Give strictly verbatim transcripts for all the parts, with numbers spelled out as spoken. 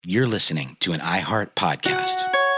You're listening to an iHeart podcast.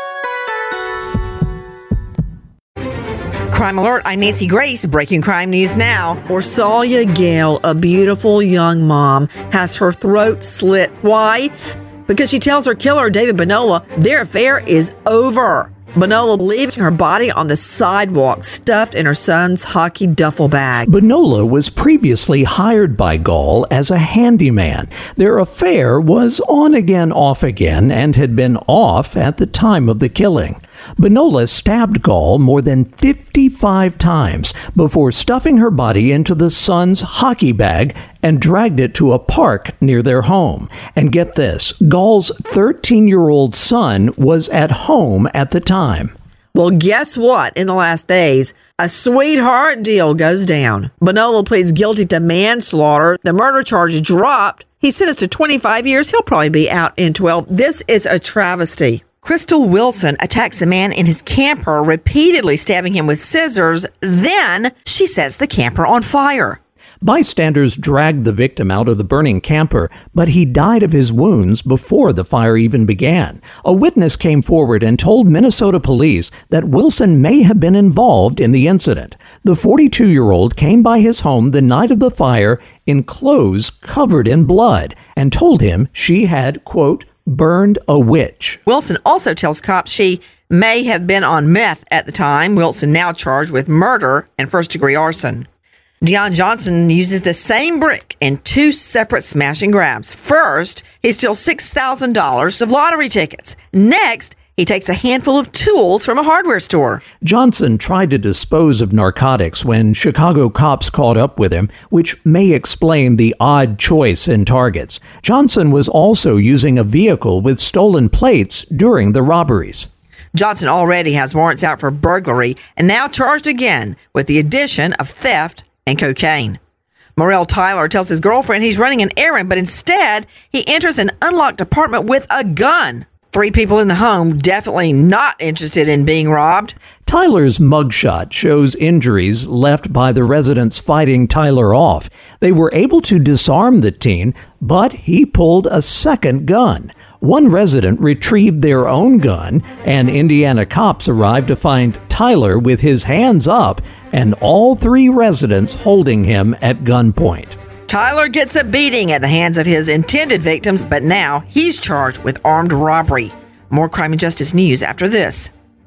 Crime Alert, I'm Nancy Grace. Breaking crime news now. Orsalia Gale, a beautiful young mom, has her throat slit. Why? Because she tells her killer, David Bonola, their affair is over. Bonola leaves her body on the sidewalk, stuffed in her son's hockey duffel bag. Bonola was previously hired by Gall as a handyman. Their affair was on again, off again, and had been off at the time of the killing. Bonola stabbed Gall more than fifty-five times before stuffing her body into the son's hockey bag and dragged it to a park near their home. And get this, Gall's thirteen-year-old son was at home at the time. Well, guess what? In the last days, a sweetheart deal goes down. Bonola pleads guilty to manslaughter. The murder charge dropped. He's sentenced to twenty-five years. He'll probably be out in twelve. This is a travesty. Crystal Wilson attacks a man in his camper, repeatedly stabbing him with scissors. Then she sets the camper on fire. Bystanders dragged the victim out of the burning camper, but he died of his wounds before the fire even began. A witness came forward and told Minnesota police that Wilson may have been involved in the incident. The forty-two-year-old came by his home the night of the fire in clothes covered in blood and told him she had, quote, burned a witch. Wilson also tells cops she may have been on meth at the time. Wilson now charged with murder and first-degree arson. Deon Johnson uses the same brick in two separate smash and grabs. First, he steals six thousand dollars of lottery tickets. Next, he takes a handful of tools from a hardware store. Johnson tried to dispose of narcotics when Chicago cops caught up with him, which may explain the odd choice in targets. Johnson was also using a vehicle with stolen plates during the robberies. Johnson already has warrants out for burglary and now charged again with the addition of theft and cocaine. Morrell Tyler tells his girlfriend he's running an errand, but instead he enters an unlocked apartment with a gun. Three people in the home definitely not interested in being robbed. Tyler's mugshot shows injuries left by the residents fighting Tyler off. They were able to disarm the teen, but he pulled a second gun. One resident retrieved their own gun, and Indiana cops arrived to find Tyler with his hands up and all three residents holding him at gunpoint. Tyler gets a beating at the hands of his intended victims, but now he's charged with armed robbery. More crime and justice news after this.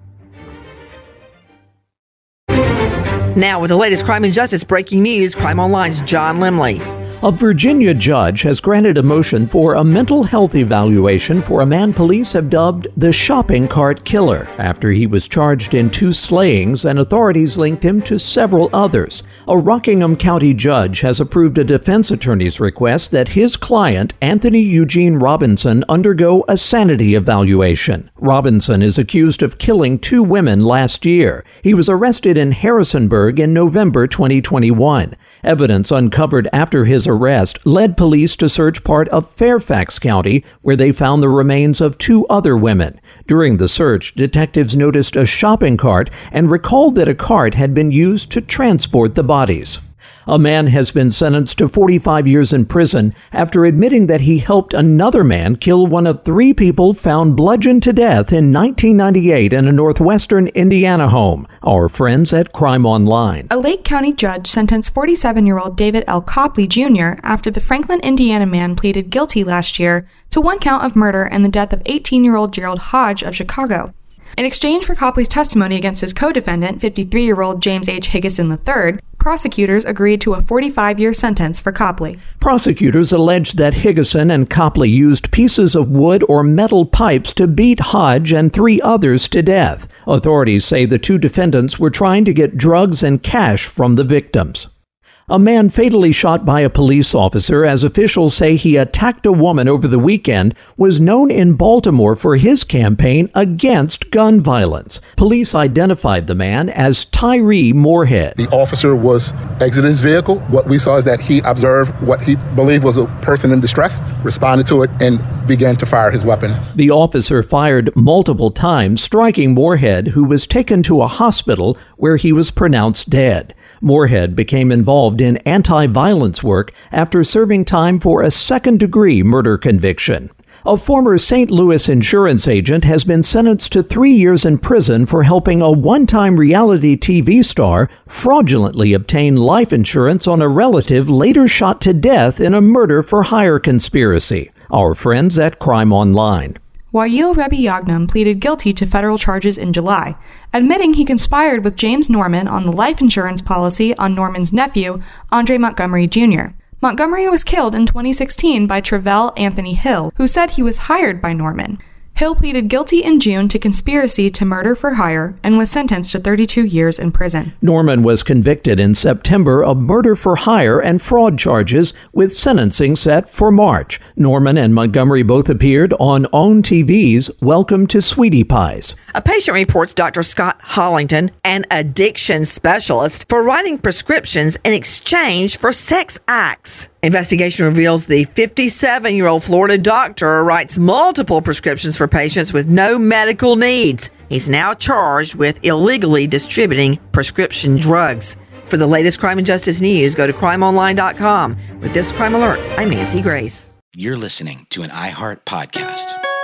Now with the latest crime and justice breaking news, Crime Online's John Limley. A Virginia judge has granted a motion for a mental health evaluation for a man police have dubbed the shopping cart killer after he was charged in two slayings and authorities linked him to several others. A Rockingham County judge has approved a defense attorney's request that his client, Anthony Eugene Robinson, undergo a sanity evaluation. Robinson is accused of killing two women last year. He was arrested in Harrisonburg in November twenty twenty-one. Evidence uncovered after his arrest led police to search part of Fairfax County, where they found the remains of two other women. During the search, detectives noticed a shopping cart and recalled that a cart had been used to transport the bodies. A man has been sentenced to forty-five years in prison after admitting that he helped another man kill one of three people found bludgeoned to death in nineteen ninety-eight in a northwestern Indiana home. Our friends at Crime Online. A Lake County judge sentenced forty-seven-year-old David L. Copley Junior after the Franklin, Indiana man pleaded guilty last year to one count of murder and the death of eighteen-year-old Gerald Hodge of Chicago. In exchange for Copley's testimony against his co-defendant, fifty-three-year-old James H. Higgison the third, prosecutors agreed to a forty-five-year sentence for Copley. Prosecutors alleged that Higgison and Copley used pieces of wood or metal pipes to beat Hodge and three others to death. Authorities say the two defendants were trying to get drugs and cash from the victims. A man fatally shot by a police officer, as officials say he attacked a woman over the weekend, was known in Baltimore for his campaign against gun violence. Police identified the man as Tyree Moorhead. The officer was exiting his vehicle. What we saw is that he observed what he believed was a person in distress, responded to it, and began to fire his weapon. The officer fired multiple times, striking Moorhead, who was taken to a hospital where he was pronounced dead. Moorhead became involved in anti-violence work after serving time for a second-degree murder conviction. A former Saint Louis insurance agent has been sentenced to three years in prison for helping a one-time reality T V star fraudulently obtain life insurance on a relative later shot to death in a murder-for-hire conspiracy. Our friends at Crime Online. Wael Rebbe Yagnam pleaded guilty to federal charges in July, admitting he conspired with James Norman on the life insurance policy on Norman's nephew, Andre Montgomery Junior Montgomery was killed in twenty sixteen by Travell Anthony Hill, who said he was hired by Norman. Hill pleaded guilty in June to conspiracy to murder for hire and was sentenced to thirty-two years in prison. Norman was convicted in September of murder for hire and fraud charges, with sentencing set for March. Norman and Montgomery both appeared on OWN T V's Welcome to Sweetie Pies. A patient reports Doctor Scott Hollington, an addiction specialist, for writing prescriptions in exchange for sex acts. Investigation reveals the fifty-seven-year-old Florida doctor writes multiple prescriptions for patients with no medical needs. He's now charged with illegally distributing prescription drugs. For the latest crime and justice news, go to crime online dot com. With this crime alert, I'm Nancy Grace. You're listening to an iHeart podcast.